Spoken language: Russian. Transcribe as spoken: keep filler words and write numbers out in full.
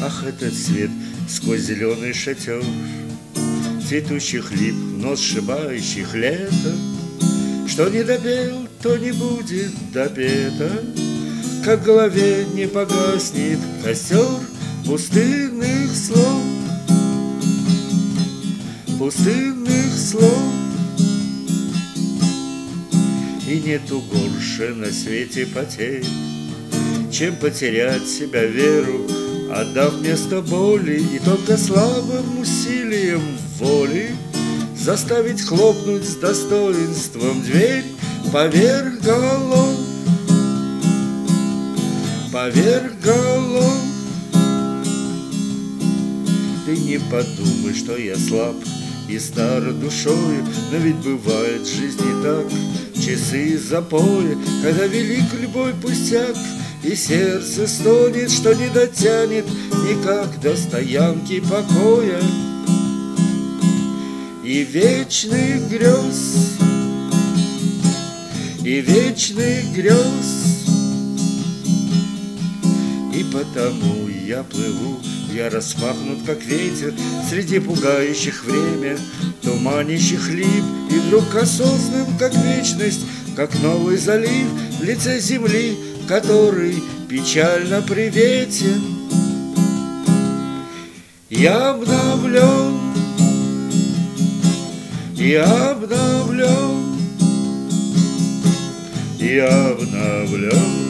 Ах, этот свет сквозь зеленый шатер цветущих лип, нос сшибающих лето. Что не допел, то не будет допето, как в голове не погаснет костер пустынных слов, пустынных слов. И нету горше на свете потерь, чем потерять себя веру, отдав место боли, и только слабым усилием воли заставить хлопнуть с достоинством дверь поверх голов, поверх голов. Ты не подумай, что я слаб и стар душой, но ведь бывает в жизни так, часы запоя, когда велик любой пустяк, и сердце стонет, что не дотянет никак до стоянки покоя и вечных грез, и вечных грез. И потому я плыву, я распахнут, как ветер, среди пугающих время, туманящих лип, и вдруг осознан, как вечность, как новый залив в лице земли, который печально приветен. Я обновлен, я обновлен, я обновлен.